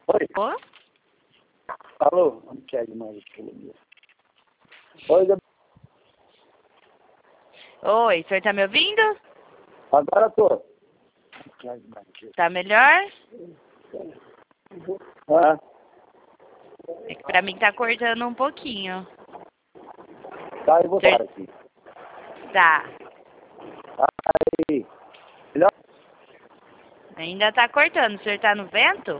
Oi. Ô? Alô? Não quero mais aquilo. Oi, Oi, o senhor tá me ouvindo? agora tô. Tá melhor? Ah, É que pra mim tá cortando um pouquinho. tá, eu vou parar aqui. Tá. Aí. Melhor? Ainda tá cortando. O senhor tá no vento?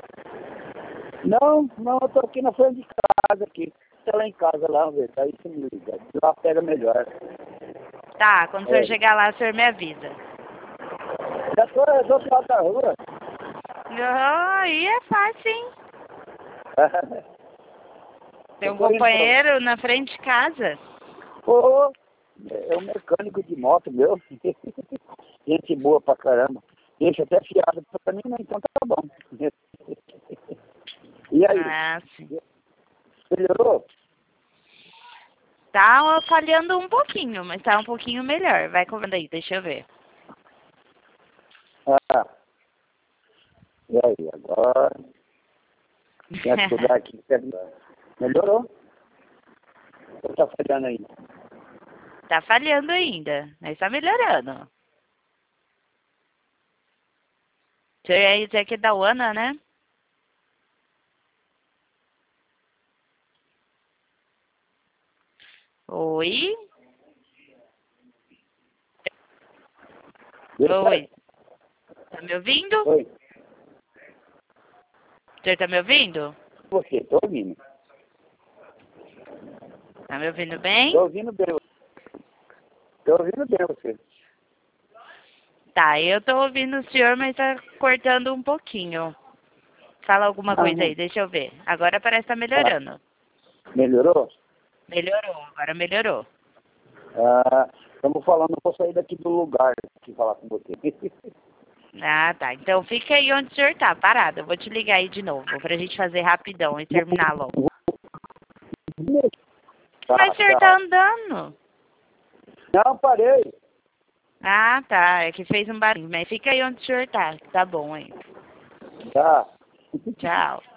Não, eu tô aqui na frente de casa aqui. Tá lá em casa lá, velho. Aí você me liga. Lá pega melhor. Tá, quando o senhor chegar lá, o senhor me avisa. Já tô do outro lado da rua. Aí é fácil, hein? Tem um Eu tô indo companheiro na frente de casa. Ô, é um mecânico de moto meu. Gente boa pra caramba. Deixa até fiado pra mim, né? Então tá bom. E aí? Ah, sim. Melhorou? Tá falhando um pouquinho, mas tá um pouquinho melhor. Vai comendo aí, deixa eu ver. Ah. E aí, agora? Tem que estudar aqui. Melhorou? Ou tá falhando ainda? Tá falhando ainda, mas tá melhorando. O senhor ia dizer que é da Ana, né? Oi? Oi. Tá me ouvindo? Oi. O senhor tá me ouvindo? Você, tô ouvindo. Tá me ouvindo bem? Tô ouvindo bem. Tô ouvindo bem você. Tá, eu tô ouvindo o senhor, mas tá cortando um pouquinho. Fala alguma coisa aí, deixa eu ver. Agora parece que tá melhorando. Melhorou? Melhorou, agora melhorou. Ah, estamos falando, eu vou sair daqui do lugar aqui falar com você. Ah, tá. Então fica aí onde o senhor tá, parado. Eu vou te ligar aí de novo, pra gente fazer rapidão e terminar logo. Mas o senhor tá andando. Não, parei. Ah, tá. É que fez um barulho. Mas fica aí onde o senhor tá. Tá bom, hein? Tá. Tchau.